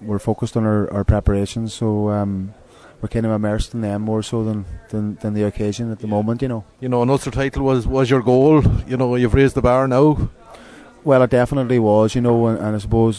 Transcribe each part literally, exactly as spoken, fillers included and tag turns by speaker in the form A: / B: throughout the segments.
A: we're focused on our, our preparations, so um, we're kind of immersed in them more so than, than, than the occasion at the moment, you know.
B: You know, an Ulster title was, was your goal. You know, you've raised the bar now.
A: Well, it definitely was, you know, and, and I suppose,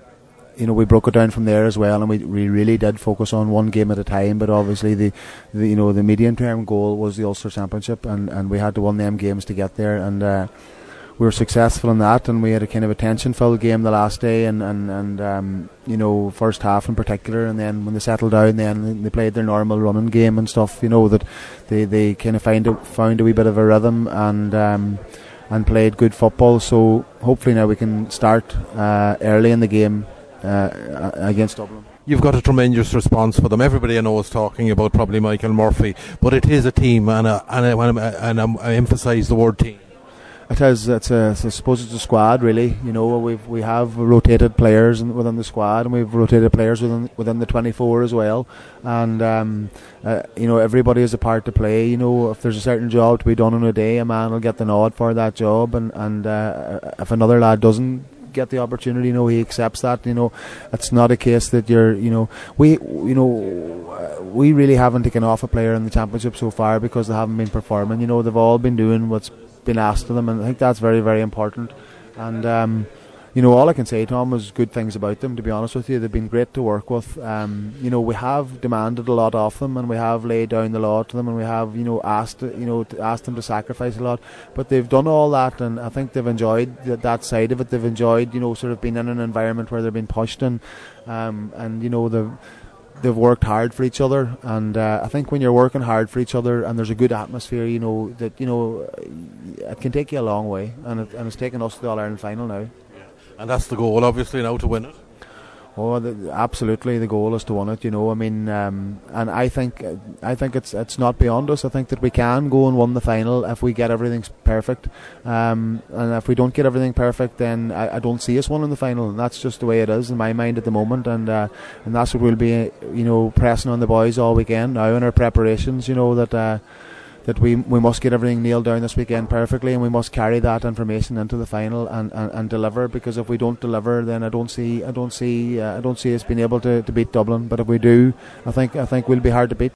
A: you know, we broke it down from there as well, and we, we really did focus on one game at a time. But obviously, the, the you know the medium term goal was the Ulster Championship, and, and we had to win them games to get there, and uh, we were successful in that. And we had a kind of a tension-filled game the last day, and and and um, you know first half in particular. And then when they settled down, then they played their normal running game and stuff. You know that they they kind of find a, found a wee bit of a rhythm and. Um, and played good football. So hopefully now we can start uh, early in the game. Uh, against Dublin.
B: You've got a tremendous response for them. Everybody I know is talking about probably Michael Murphy, but it is a team, and a, and, a, and, a, and a, I emphasise the word team.
A: It is. It's a, I suppose it's a squad, really. You know, we've we have rotated players in, within the squad, and we've rotated players within within the twenty-four as well. And um, uh, you know, everybody has a part to play. You know, if there's a certain job to be done in a day, a man will get the nod for that job, and and uh, if another lad doesn't get the opportunity, you know, he accepts that. You know, it's not a case that you're, you know, we, you know, uh, we really haven't taken off a player in the championship so far because they haven't been performing. You know, they've all been doing what's been asked of them, and I think that's very, very important. And um, you know, all I can say, Tom, is good things about them. To be honest with you, they've been great to work with. Um, you know, we have demanded a lot of them, and we have laid down the law to them, and we have, you know, asked, you know, to asked them to sacrifice a lot. But they've done all that, and I think they've enjoyed th- that side of it. They've enjoyed, you know, sort of being in an environment where they've been pushed, and um, and you know, they've they've worked hard for each other. And uh, I think when you're working hard for each other, and there's a good atmosphere, you know, that you know, it can take you a long way, and it, and it's taken us to the All Ireland final now.
B: And that's the goal, obviously, now to win it.
A: Oh, the, absolutely, the goal is to win it. You know, I mean, um, and I think, I think it's it's not beyond us. I think that we can go and win the final if we get everything perfect. Um, and if we don't get everything perfect, then I, I don't see us winning the final. And that's just the way it is in my mind at the moment. And uh, and that's what we'll be, you know, pressing on the boys all weekend now in our preparations. You know that. Uh, that we we must get everything nailed down this weekend perfectly, and we must carry that information into the final and, and, and deliver. Because if we don't deliver, then I don't see I don't see uh, I don't see us being able to, to beat Dublin. But if we do, I think I think we'll be hard to beat.